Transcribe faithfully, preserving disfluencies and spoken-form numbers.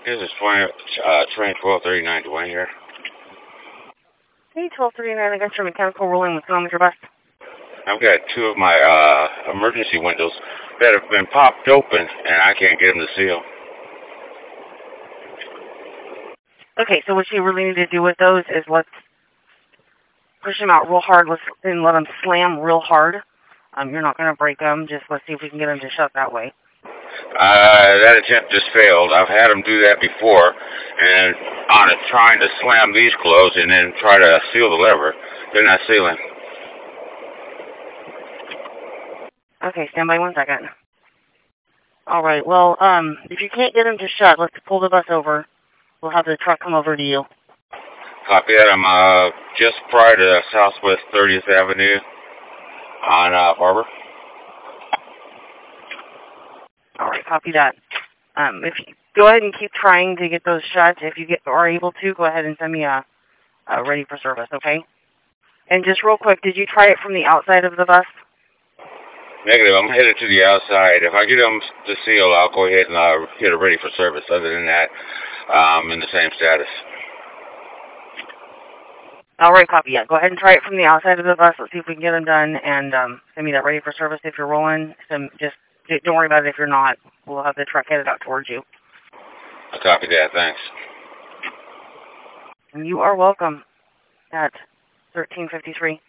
This is Dwayne, uh, train twelve thirty-nine, Dwayne here. Hey, twelve thirty-nine, I got your mechanical ruling. What's going on with your bus? I've got two of my uh, emergency windows that have been popped open, and I can't get them to seal. Okay, so what you really need to do with those is let's push them out real hard let's, and let them slam real hard. Um, you're not going to break them. Just let's see if we can get them to shut that way. Uh, that attempt just failed. I've had them do that before, and on it trying to slam these closed and then try to seal the lever, they're not sealing. Okay, stand by one second. All right, well, um, if you can't get them to shut, let's pull the bus over. We'll have the truck come over to you. Copy that. I'm uh, just prior to Southwest thirtieth Avenue on uh, Barber. All right, copy that. Um, if you go ahead and keep trying to get those shut. If you get are able to, go ahead and send me a, a ready for service, okay? And just real quick, did you try it from the outside of the bus? Negative. I'm headed to the outside. If I get them to seal, I'll go ahead and uh, get it ready for service. Other than that, I'm in the same status. All right, copy. Yeah, go ahead and try it from the outside of the bus. Let's see if we can get them done, and um, send me that ready for service if you're rolling. Some, just don't worry about it if you're not. We'll have the truck headed out towards you. I copy that. Thanks. And you are welcome at thirteen fifty-three.